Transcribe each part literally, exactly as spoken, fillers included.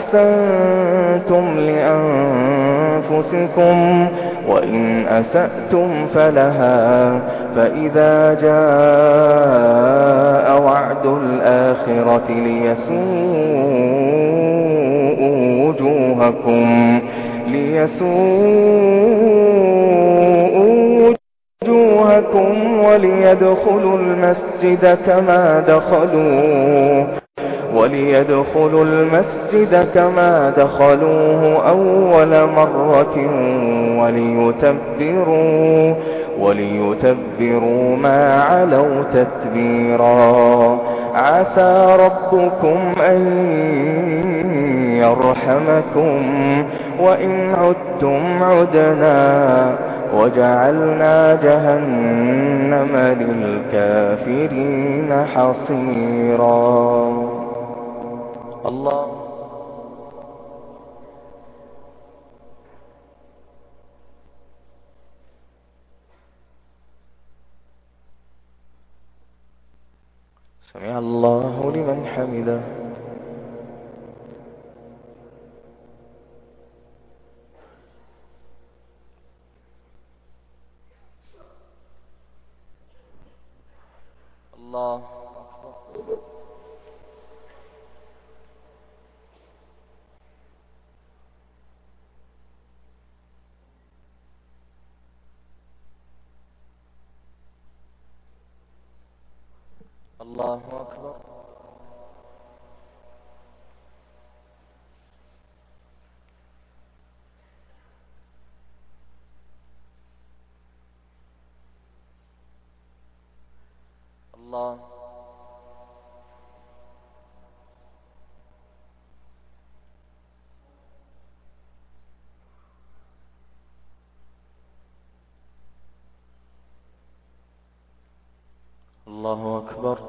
أحسنتم لأنفسكم وإن أسأتم فلها فإذا جاء وعد الآخرة ليسوءوا وجوهكم ليسوءوا وجوهكم وليدخلوا المسجد كما دخلوه وليدخلوا المسجد كما دخلوه أول مرة وليتبروا وليتبروا ما علوا تتبيرا. عسى ربكم أن يرحمكم وإن عدتم عدنا وجعلنا جهنم للكافرين حصيرا. الله سمع الله لمن حمده. الله الله أكبر. الله الله أكبر.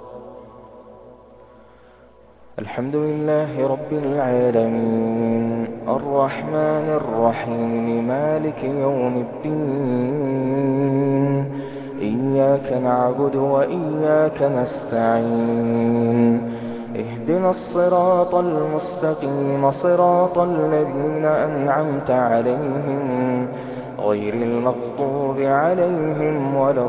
الحمد لله رب العالمين الرحمن الرحيم مالك يوم الدين إياك نعبد وإياك نستعين اهدنا الصراط المستقيم صراط الذين أنعمت عليهم غير المغضوب عليهم ولا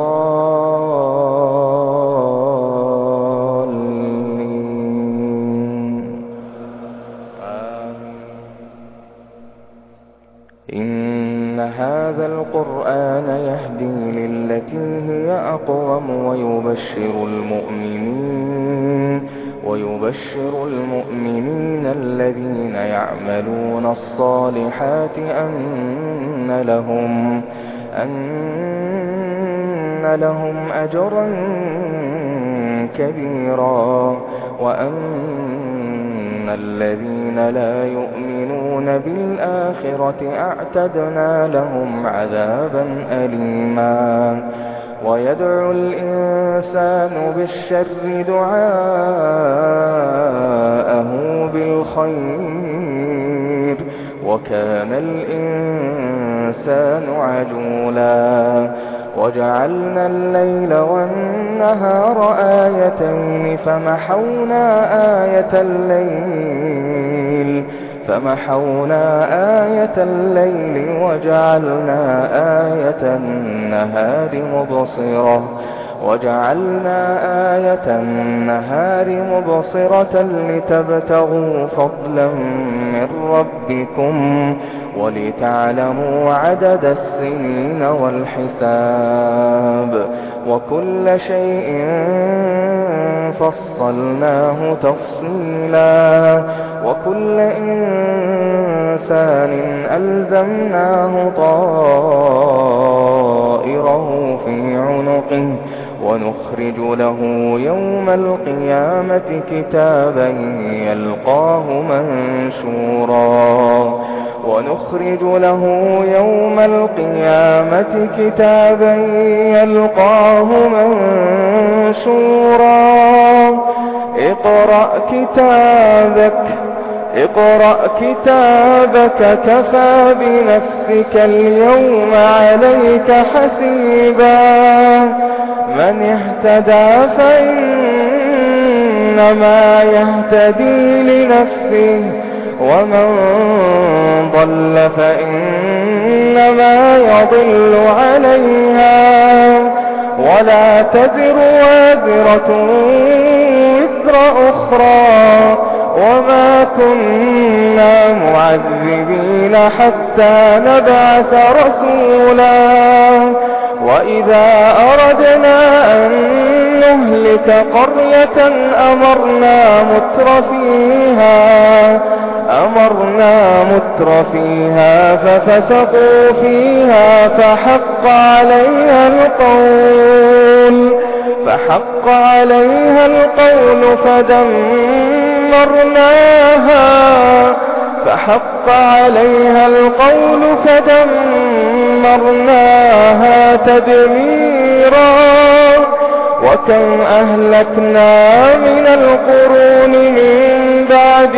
الضالين آمين. إن هذا القرآن يهدي للتي هي أقوم ويبشر المؤمنين ويبشر المؤمنين الذين يعملون الصالحات أن لهم أن لهم أجرا كبيرا وأن الذين لا يؤمنون بالآخرة أعتدنا لهم عذابا أليما. ويدعو الإنسان بالشر دعاءه بالخير وكان الإنسان عجولا. وجعلنا الليل والنهار آيتين فمحونا آية الليل فمحونا آية الليل وجعلنا آية النهار مبصرة وجعلنا آية النهار مبصرة لتبتغوا فضلا من ربكم ولتعلموا عدد السنين والحساب وكل شيء فصلناه تفصيلا. وكل إنسان ألزمناه طائره في عنقه ونخرج له يوم القيامة كتابا يلقاه منشورا ونخرج له يوم القيامة كتابا يلقاه منشورا. اقرأ كتابك اقرأ كتابك كفى بنفسك اليوم عليك حسيبا. من اهتدى فإنما يهتدي لنفسه ومن ضل فإنما يضل عليها ولا تزر وازرة وزر أخرى وما كنا معذبين حتى نبعث رسولا وإذا أردنا أن نهلك قرية أمرنا مترفيها أمرنا مترفيها ففسقوا فيها فحق عليها القول فحق عليها القول فدمرناها فحق عليها القول فدمرناها تدميرا وكم أهلكنا من القرون من بعد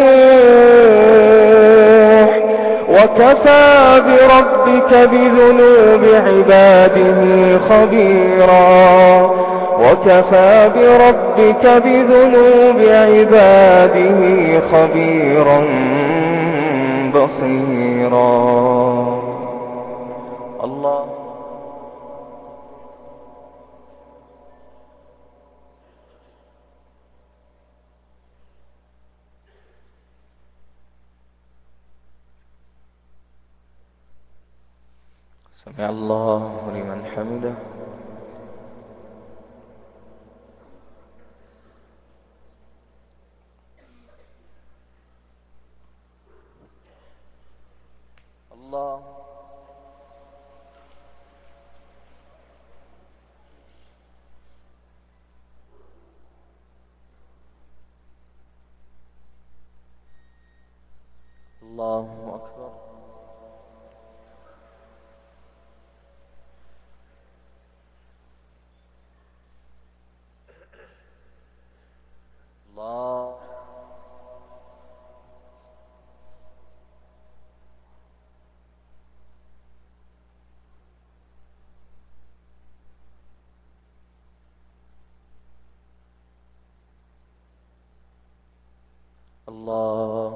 نوح وكفى بربك بذنوب عباده خبيرا وكفى بربك بذنوب عباده خبيرا بصيرا. الله سمع الله لمن حمده. الله الله أكبر. الله الله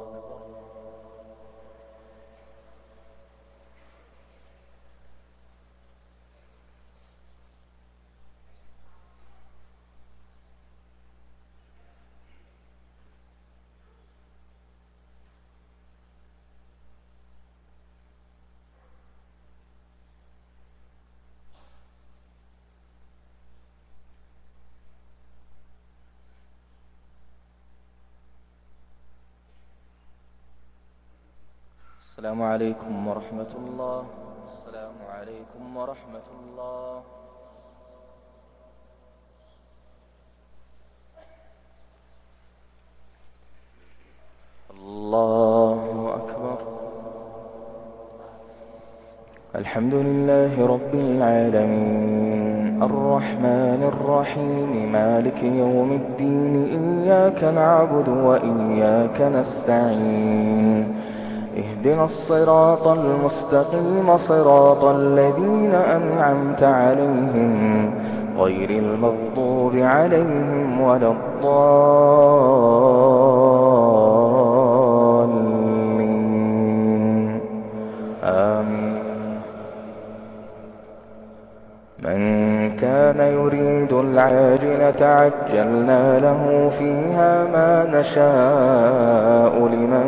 السلام عليكم ورحمة الله. السلام عليكم ورحمة الله. الله أكبر. الحمد لله رب العالمين الرحمن الرحيم مالك يوم الدين إياك نعبد وإياك نستعين اهدنا الصراط المستقيم صراط الذين أنعمت عليهم غير المغضوب عليهم ولا الضالين آمين. من كان يريد العاجلة عجلنا له فيها ما نشاء لمن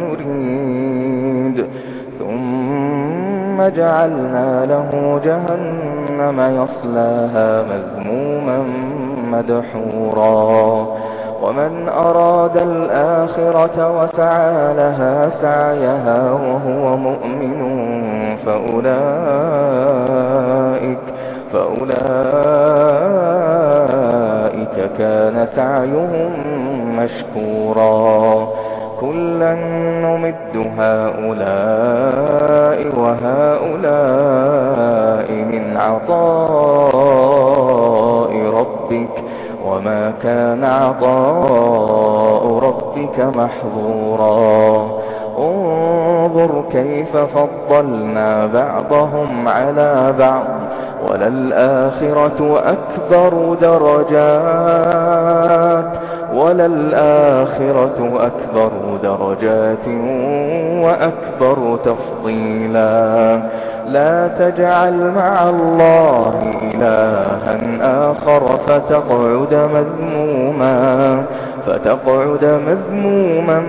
نريد ثم جعلنا له جهنم يصلاها مذموما مدحورا ومن أراد الآخرة وسعى لها سعيها وهو مؤمن فأولئك فأولئك كان سعيهم مشكورا كلا نمد هؤلاء وهؤلاء من عطاء ربك وما كان عطاء ربك محظورا انظر كيف فضلنا بعضهم على بعض وللآخرة أكبر درجات وللآخرة أكبر درجات وأكبر تفضيلا. لا تجعل مع الله إلها آخر فتقعد مذموما فتقعد مذموما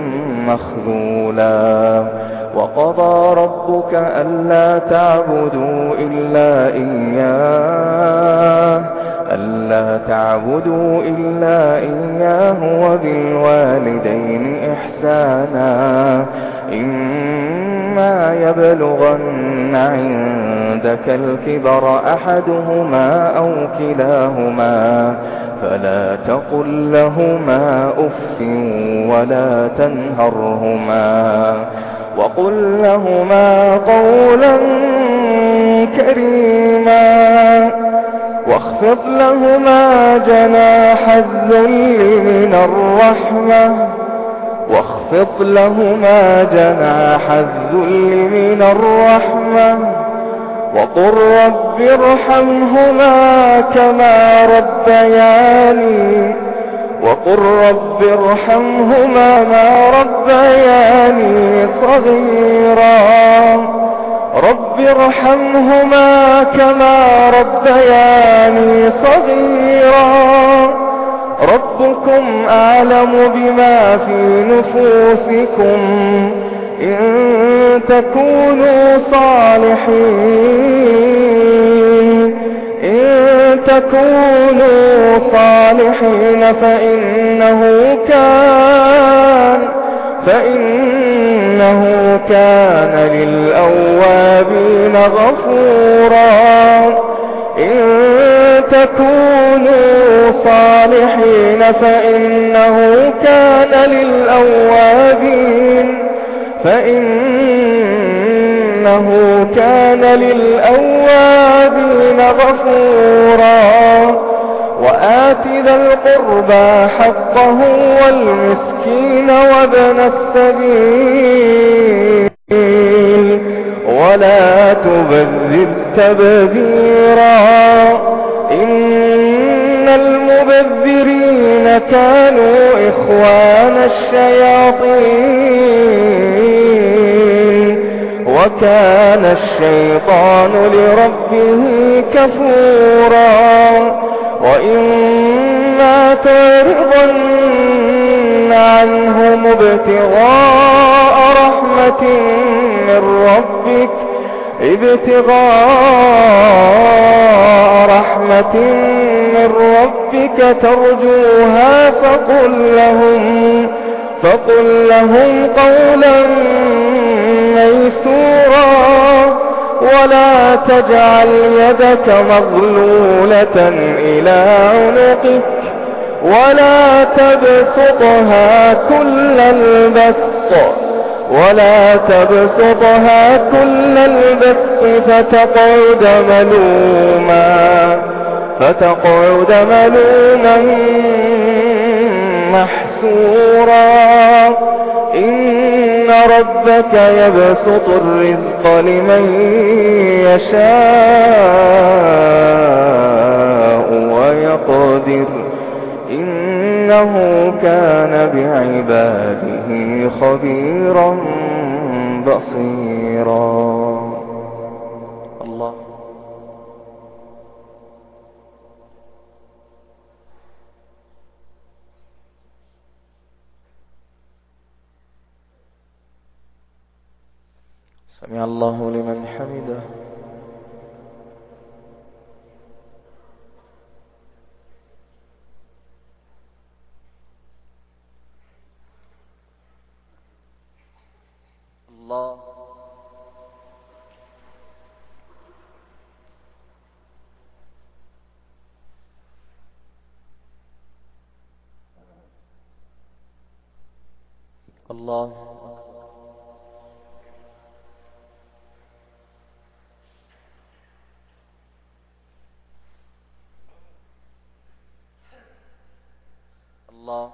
مخذولا. وقضى ربك ألا تعبدوا إلا إياه ألا تعبدوا إلا إياه وبالوالدين إحسانا. إما يبلغن عندك الكبر أحدهما أو كلاهما فلا تقل لهما أف ولا تنهرهما وقل لهما قولا كريما واخفض لهما جناح الذل من الرحمة واخفض لهما جناح الذل من الرحمة وقل رب ارحمهما كما ربياني وقل رب ارحمهما ما ربياني صغيرا رب ارحمهما كما ربياني صغيرا. ربكم أعلم بما في نفوسكم إن تكونوا صالحين إن تكونوا صالحين فإنه كان فإنه كان للأوابين غفورا. إن تكونوا صالحين فإنه كان للأوابين فإنه كان للأوابين غفورا. وآت ذا القربى حقه والمسكين وابن السبيل ولا تبذر تبذيرا إن المبذرين كانوا إخوان الشياطين وكان الشيطان لربه كفورا. وإما تعرضن عنهم ابتغاء رحمة من ربك ابتغاء رحمة من ربك ترجوها فقل لهم فقل لهم قولا ميسورا ولا تجعل يدك مغلولة إلى عنقك ولا تبسطها كل البسط ولا تبسطها كل البسط فتقعد ملوما فتقعد ملوما محسورا. إن ربك يبسط الرزق لمن يشاء ويقدر إنه كان بعباده خبيرا بصيرا. الله سمع الله لمن حمده. الله الله الله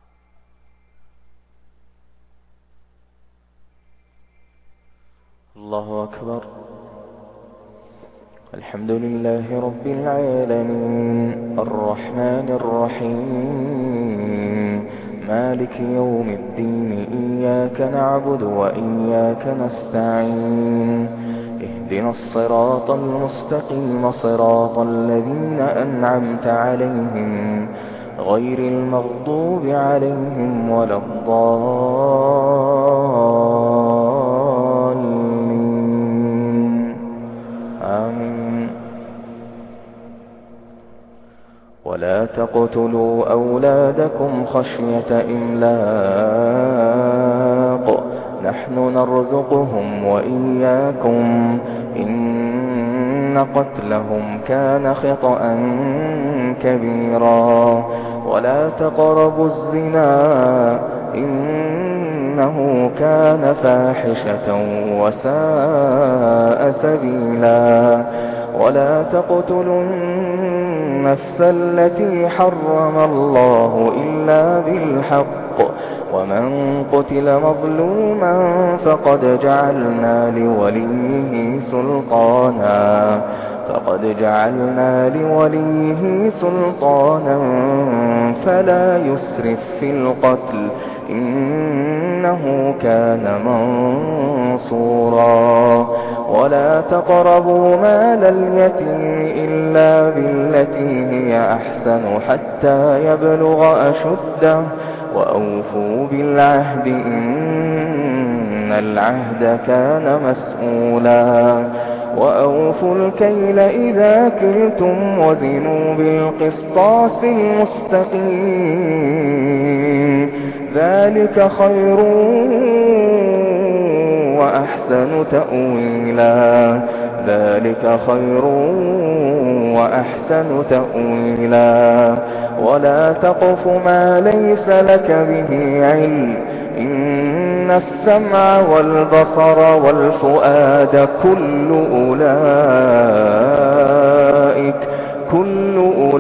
الله الله أكبر. الحمد لله رب العالمين الرحمن الرحيم مالك يوم الدين إياك نعبد وإياك نستعين اهدنا الصراط المستقيم صراط الذين أنعمت عليهم غير المغضوب عليهم ولا الضالين آمين. ولا تقتلوا أولادكم خشية إملاق نحن نرزقهم وإياكم إن قتلهم كان خطأ كبيرا. ولا تقربوا الزنا إنه كان فاحشة وساء سبيلا. ولا تقتلوا النفس التي حرم الله إلا بالحق ومن قتل مظلوما فقد جعلنا لوليه سلطانا فقد جعلنا لوليه سلطانا فلا يسرف في القتل إنه كان منصورا. ولا تقربوا مال اليتيم إلا بالتي هي أحسن حتى يبلغ أشده وأوفوا بالعهد إن العهد كان مسؤولا. وأوفوا الكيل إذا كلتم وزنوا بالقسطاس المستقيم ذلك خير وأحسن تأويلا. ذلك خير وأحسن تأويلا. ولا تقف ما ليس لك به علم إن السمع والبصر والفؤاد كل أولئك كل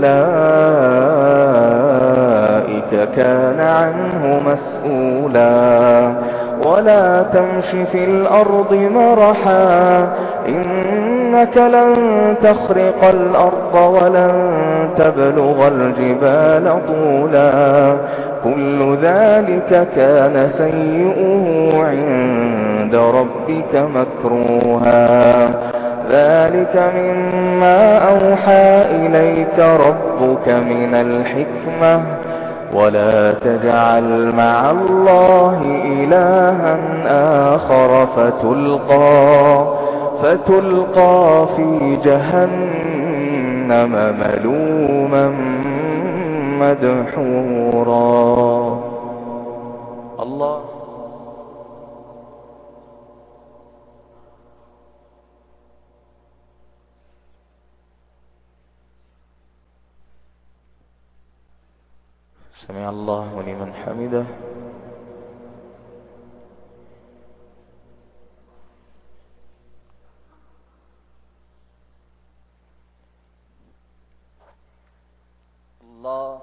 أولئك كان عنه مسؤولا. ولا تمش في الأرض مرحا إنك لن تخرق الأرض ولن تبلغ الجبال طولا كل ذلك كان سيئه عند ربك مكروها. ذلك مما أوحى إليك ربك من الحكمة ولا تجعل مع الله إلها آخر فتلقى فتلقى في جهنم ملوما مدحورا. الله سمع الله لمن حمده. الله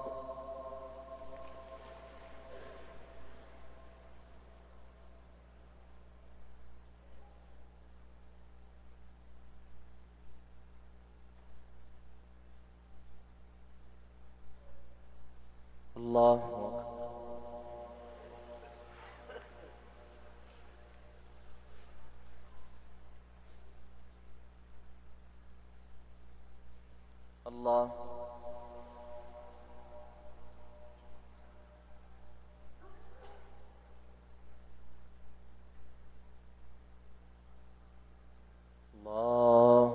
الله الله الله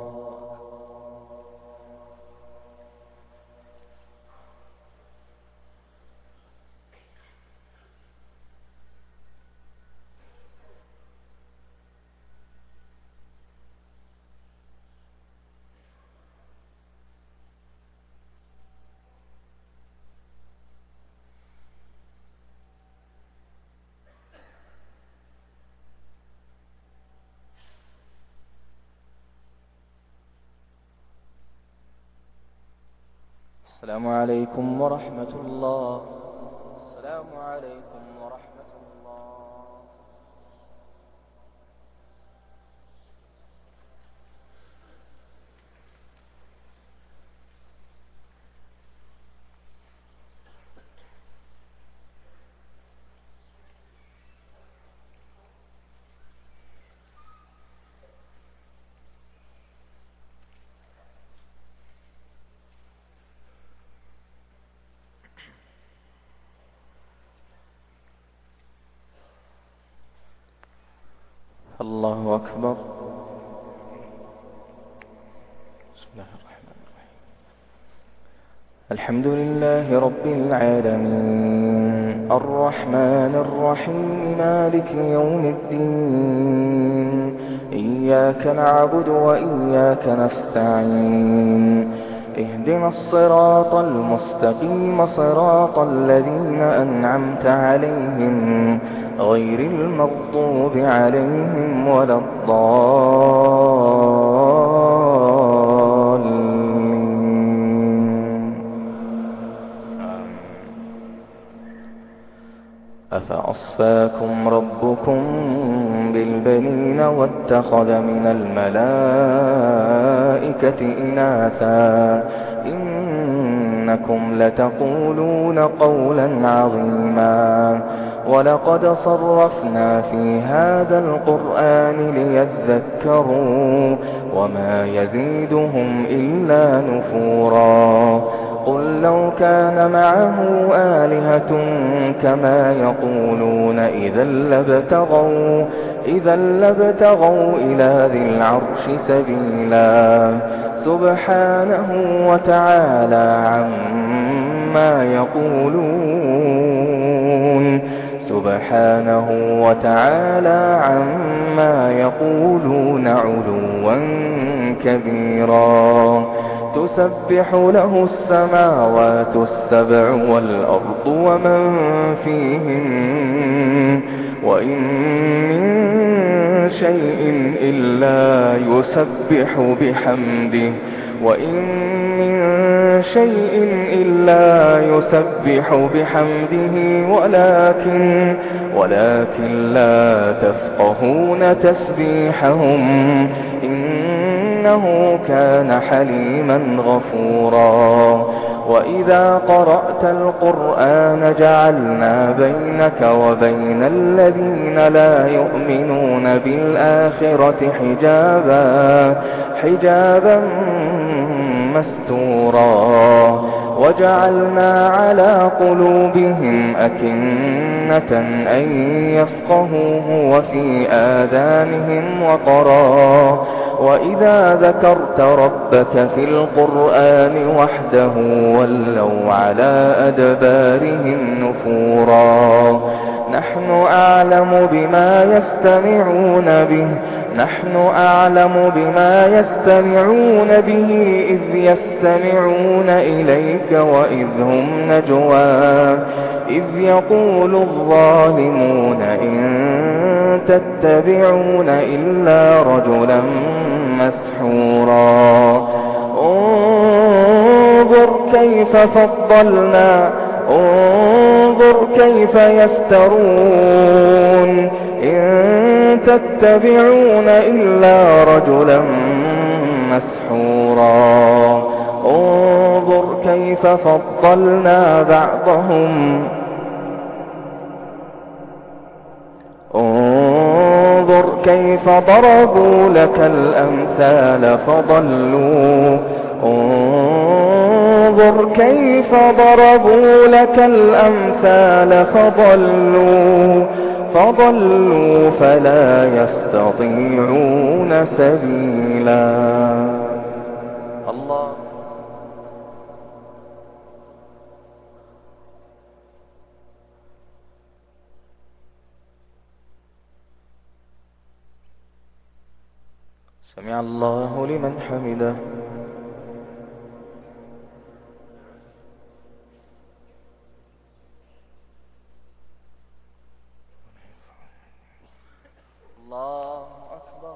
السلام عليكم ورحمة الله. السلام عليكم ورحمة الله. الله أكبر. بسم الله الرحمن الرحيم. الحمد لله رب العالمين الرحمن الرحيم مالك يوم الدين إياك نعبد وإياك نستعين اهدنا الصراط المستقيم صراط الذين أنعمت عليهم غير المغضوب عليهم ولا الضالين. أفأصفاكم ربكم بالبنين واتخذ من الملائكة إناثا إنكم لتقولون قولا عظيما ولقد صرفنا في هذا القرآن ليذكروا وما يزيدهم إلا نفورا. قل لو كان معه آلهة كما يقولون إذا لابتغوا, إذا لابتغوا إلى ذي العرش سبيلا سبحانه وتعالى عما يقولون سبحانه وتعالى عما يقولون علوا كبيرا. تسبح له السماوات السبع والأرض ومن فيهن وإن من شيء إلا يسبح بحمده وإن من شيء إلا يسبح بحمده ولكن ولكن لا تفقهون تسبيحهم إنه كان حليما غفورا. وإذا قرأت القرآن جعلنا بينك وبين الذين لا يؤمنون بالآخرة حجابا حجابا مستورا وجعلنا على قلوبهم أكنة أن يفقهوه وفي آذانهم وقرا. وإذا ذكرت ربك في القرآن وحده ولوا على أدبارهم نفورا. نحن أعلم بما يستمعون به نحن أعلم بما يستمعون به إذ يستمعون إليك وإذ هم نجوى إذ يقول الظالمون إن تتبعون إلا رجلا مسحورا. انظر كيف فضلنا انظر كيف يفترون إن تتبعون إلا رجلا مسحورا. انظر كيف فضلنا بعضهم انظر كيف ضربوا لك الأمثال فضلوا انظر كيف ضربوا لك الأمثال فضلوا فضلوا فلا يستطيعون سبيلا. الله سمع الله لمن حمده. الله أكبر.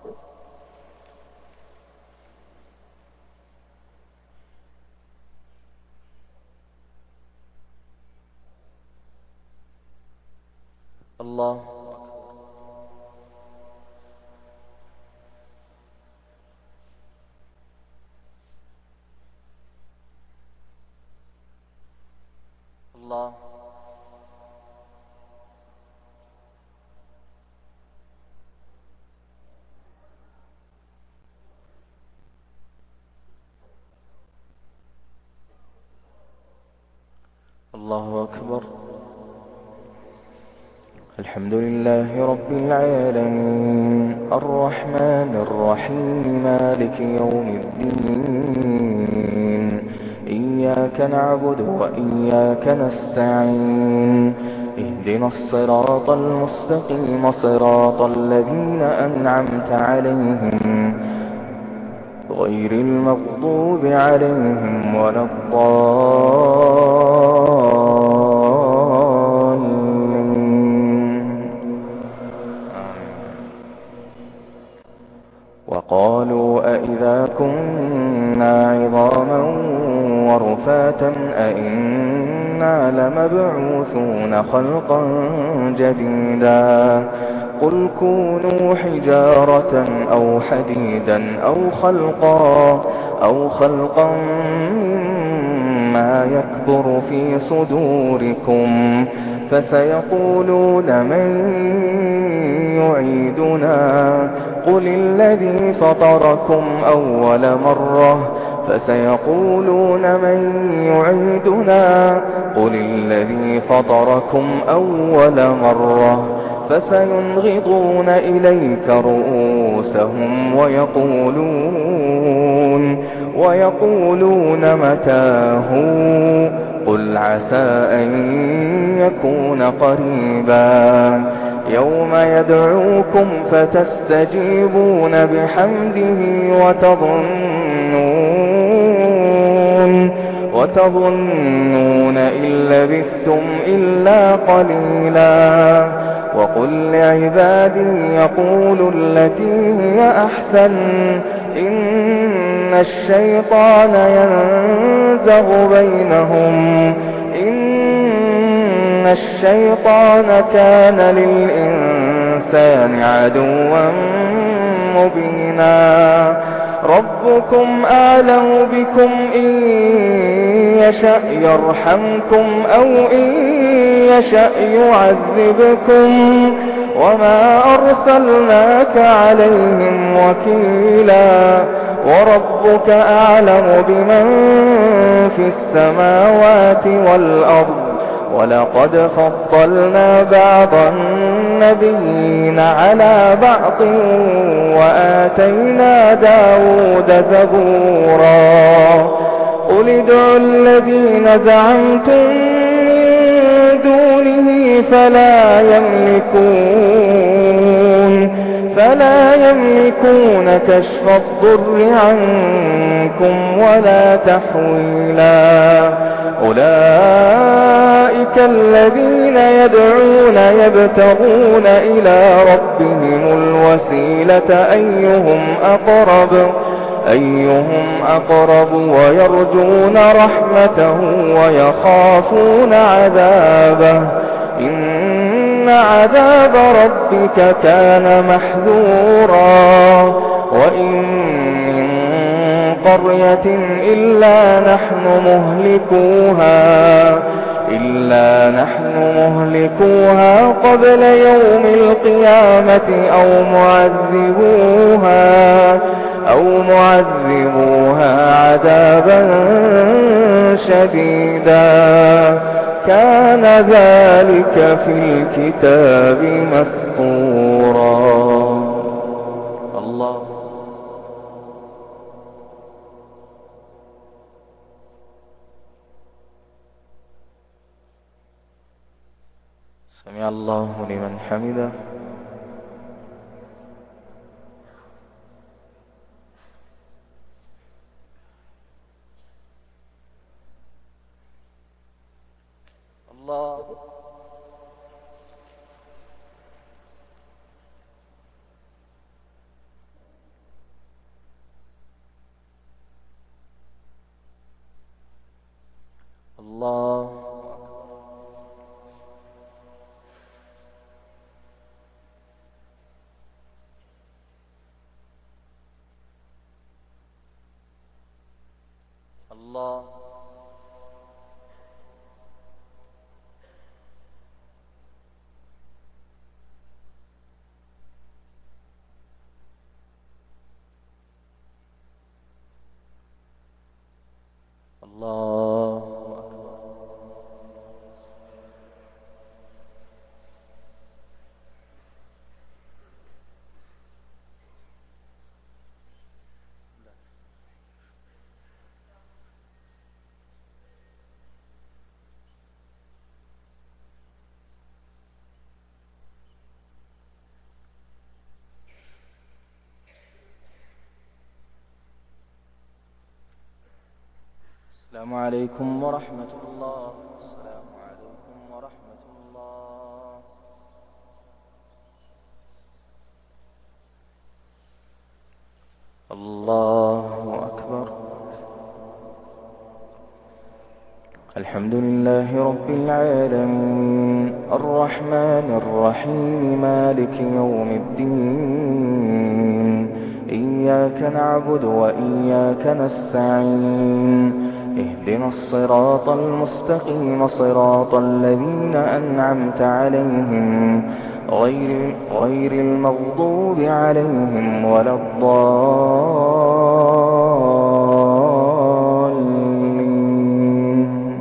الله الله الله أكبر. الحمد لله رب العالمين الرحمن الرحيم مالك يوم الدين إياك نعبد وإياك نستعين اهدنا الصراط المستقيم صراط الذين أنعمت عليهم غير المغضوب عليهم ولا الضالين. وقالوا أئذا كنا عظاما ورفاتا أئنا لمبعوثون خلقا جديدا قل كونوا حجارة أو حديدا أو خلقا أو خلقا مما يكبر في صدوركم فسيقولون من يعيدنا قل الذي فطركم أول مرة فسيقولون من يعيدنا قل الذي فطركم أول مرة فسينغضون إليك رؤوسهم ويقولون ويقولون متاه قل عسى أن يكون قريبا يوم يدعوكم فتستجيبون بحمده وتظنون وتظنون إن لبثتم إلا قليلا وقل لعبادي يقولوا التي هي أحسن إن الشيطان ينزغ بينهم إن الشيطان كان للإنسان عدوا مبينا ربكم أعلم بكم إن يشأ يرحمكم أو إن يشأ يعذبكم وما أرسلناك عليهم وكيلا وربك أعلم بمن في السماوات والأرض ولقد فضلنا بعض النبيين على بعض وآتينا داود زبورا قل ادعوا الذين زعمتم من دونه فلا يملكون فلا يملكون كشف الضر عنكم ولا تحويلا أولئك الذين يدعون يبتغون إلى ربهم الوسيلة أيهم أقرب أيهم أقرب ويرجون رحمته ويخافون عذابه إن عذاب ربك كان محذورا وإن من قرية إلا نحن مهلكوها إلا نحن مهلكوها قبل يوم القيامة أو معذبوها أو معذبوها عذابا شديدا كان ذلك في الكتاب مسطورا. الله سمع الله لمن حمده. الله الله الله الله السلام عليكم ورحمة الله. السلام عليكم ورحمة الله. الله أكبر. الحمد لله رب العالمين الرحمن الرحيم مالك يوم الدين إياك نعبد وإياك نستعين اهدنا الصراط المستقيم صراط الذين أنعمت عليهم غير, غير المغضوب عليهم ولا الضالين.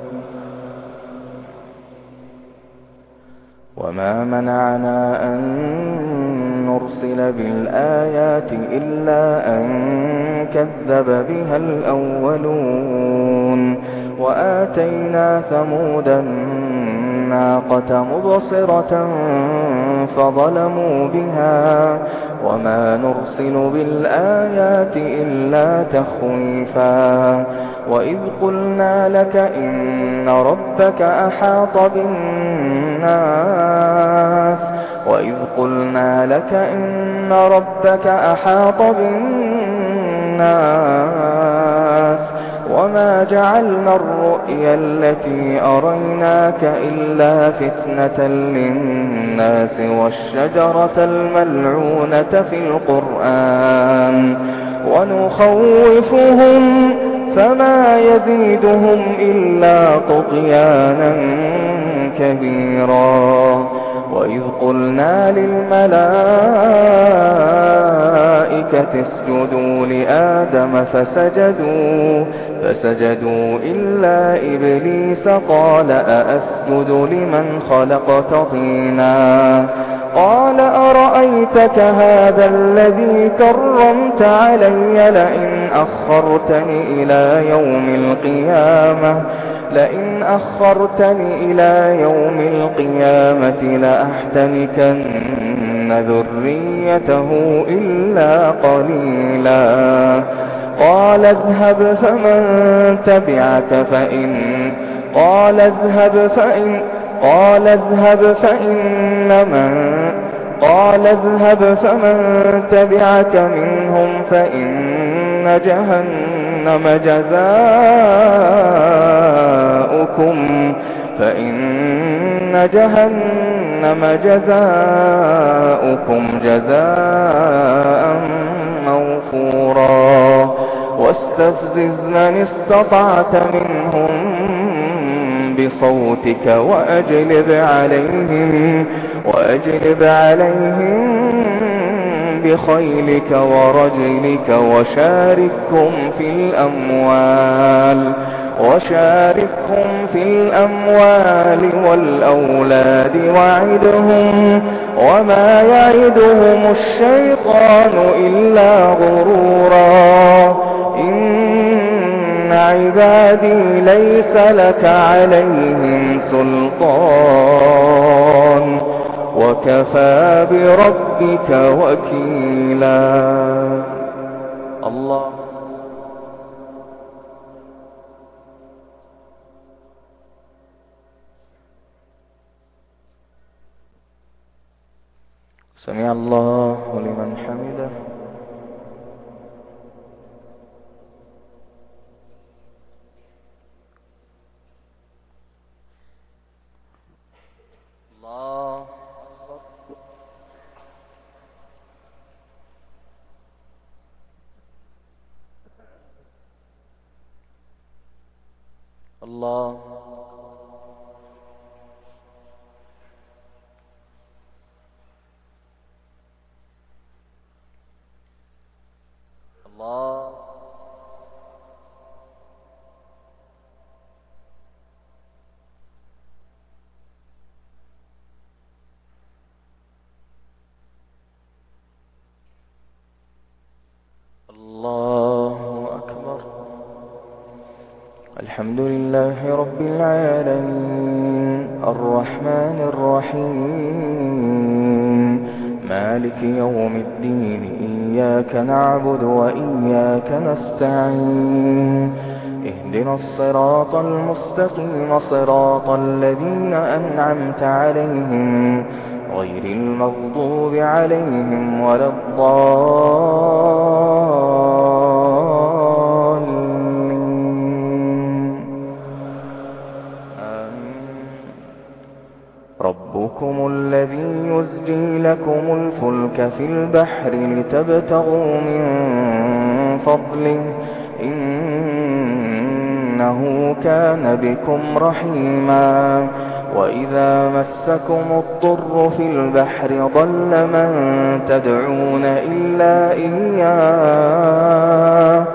وما منعنا أن نرسل بالآيات إلا أن كذب بها الأولون وآتينا ثمود الناقة مبصرة فظلموا بها وما نرسل بالآيات إلا تخويفا. وإذ قلنا لك إن ربك أحاط بالناس وإذ قلنا لك إن ربك أحاط بالناس وما جعلنا الرؤيا التي أريناك إلا فتنة للناس والشجرة الملعونة في القرآن ونخوفهم فما يزيدهم إلا طغيانا كبيرا. وإذ قلنا للملائكة اسجدوا لآدم فسجدوا فسجدوا إلا إبليس قال أأسجد لمن خلقت طينا قال أرأيتك هذا الذي كرمت علي لئن أخرتني إلى يوم القيامة لئن أخرتني إلى يوم القيامة لأحتنكن ذريته إلا قليلا. قال اذهب فمن تبعك فإن قال اذهب فإن قال اذهب فإن من قال اذهب فمن تبعك منهم فإن جهنم جزاؤكم فإن جهنم جزاؤكم جزاء موفورا. واستفزز من استطعت منهم بصوتك وأجلب عليهم وأجلب عليهم بخيلك ورجلك وشاركهم في الأموال وشاركهم في الأموال والأولاد وعدهم وما يعدهم الشيطان إلا غرورا. إن عبادي ليس لك عليهم سلطان وكفى بربك وكيلا. الله سمع الله لمن حمده. الله الله الله الله أكبر. الحمد لله رب العالمين الرحمن الرحيم مالك يوم الدين إياك نعبد وإياك نستعين اهدنا الصراط المستقيم صراط الذين أنعمت عليهم غير المغضوب عليهم ولا الضالين. آمين. ربكم الذي يزجي لكم الفلك في البحر لتبتغوا من فضله إنه كان بكم رحيما. وإذا مسكم الضر في البحر ضل من تدعون إلا إياه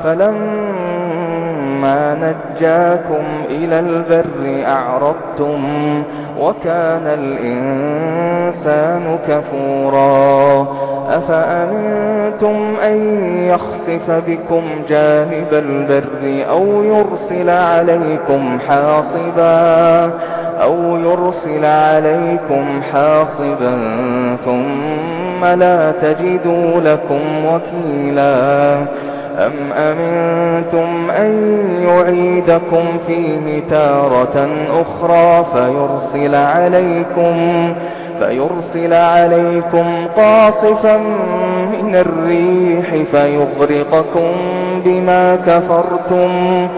فلما نجاكم إلى البر أعرضتم وكان الإنسان كفورا. أفأمنتم أن يخسف بكم جانب البر أو يرسل عليكم حاصبا أو يرسل عليكم حاصبا ثم لا تجدوا لكم وكيلا. أم أمنتم أن يعيدكم فيه تارة أخرى فيرسل عليكم فيرسل عليكم قاصفا من الريح فيغرقكم بما كفرتم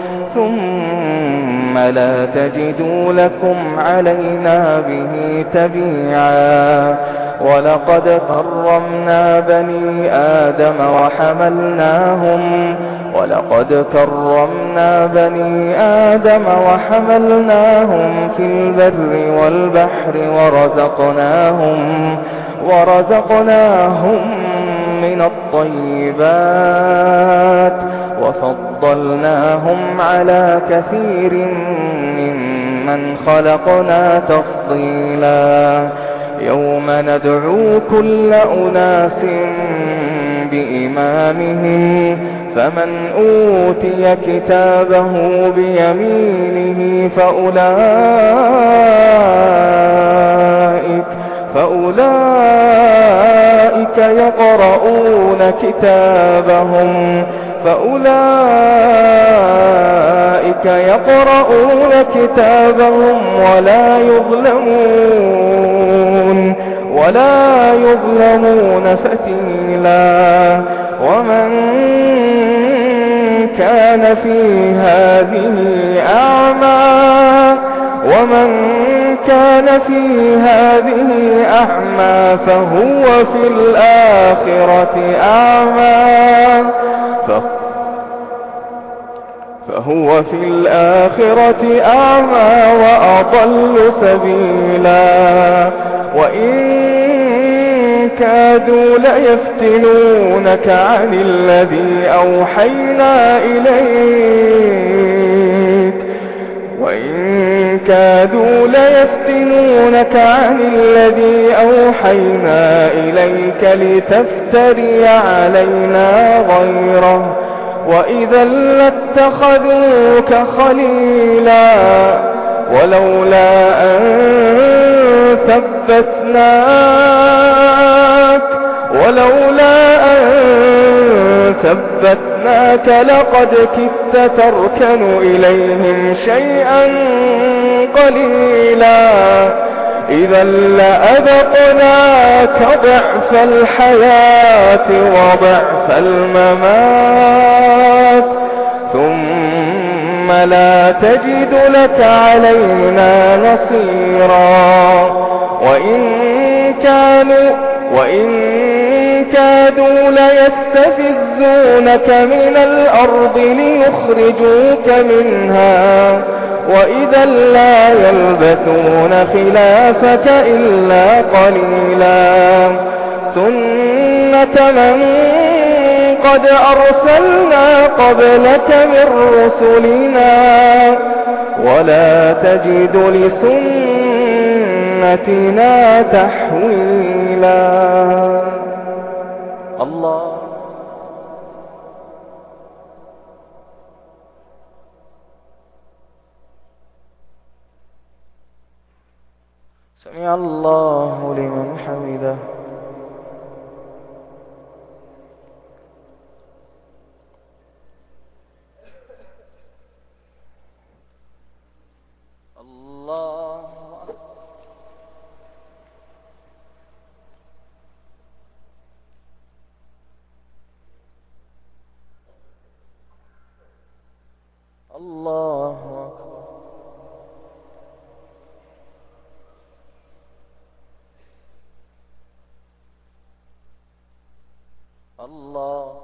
ثم لا تجدوا لكم علينا به تبيعا. ولقد كرمنا بني آدم وحملناهم ولقد كرمنا بني آدم وحملناهم في البر والبحر ورزقناهم ورزقناهم من الطيبات وفضلناهم على كثير ممن خلقنا تفضيلا. يوم ندعو كل أناس بإمامهم فمن أوتي كتابه بيمينه فأولئك فأولئك يقرؤون كتابهم فأولئك يقرؤون كتابهم ولا يظلمون ولا يظلمون فتيلا. ومن كان في هذه أعمى ومن كان في هذه أعمى فهو في الآخرة أعمى فهو في الآخرة أعمى وأضل سبيلا. وإن كادوا ليفتنونك عن الذي أوحينا إليك وإن كادوا ليفتنونك عن الذي أوحينا إليك لتفتري علينا غيره وإذا لاتخذوك خليلا. ولولا أن ثبتناك ولولا أن ثبتناك لقد كدت تركن إليهم شيئا قليلا. إذا لأذقناك ضعف الحياة وضعف الممات ثم لا تجد لك علينا نصيرا. وإن كانوا وإن كادوا ليستفزونك من الأرض ليخرجوك منها وإذا لا يلبثون خلافك إلا قليلا. سنة من قد أرسلنا قبلك من رسلنا ولا تجد لسنتنا تحويلا. الله سمع الله لمن حمده. الله.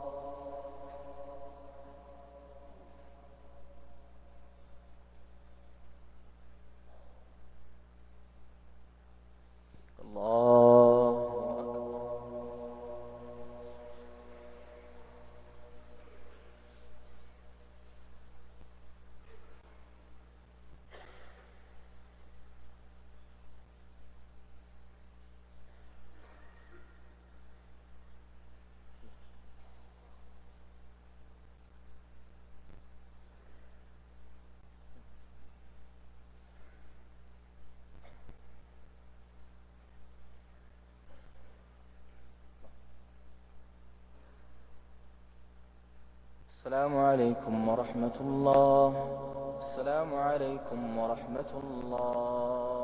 الله السلام عليكم ورحمة الله. السلام عليكم ورحمة الله.